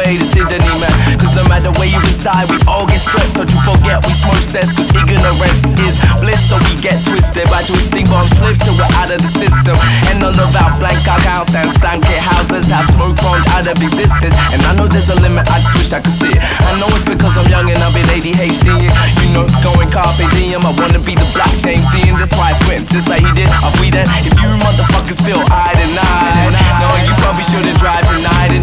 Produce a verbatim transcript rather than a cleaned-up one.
say the Sydney man. Cause no matter where you reside, we all get stressed. So you forget we smoke cess, cause ignorance is bliss. So we get twisted by twisting bombs, flips till we're out of the system. And none of our blank accounts and stank it houses have smoke bombs out of existence. And I know there's a limit, I just wish I could see it. I know it's because I'm young and I've been A D H D. You know, going carpe diem, I wanna be the black James Dean. That's why I swim just like he did. I'll be there if you motherfuckers feel I deny. No, you probably shouldn't drive tonight.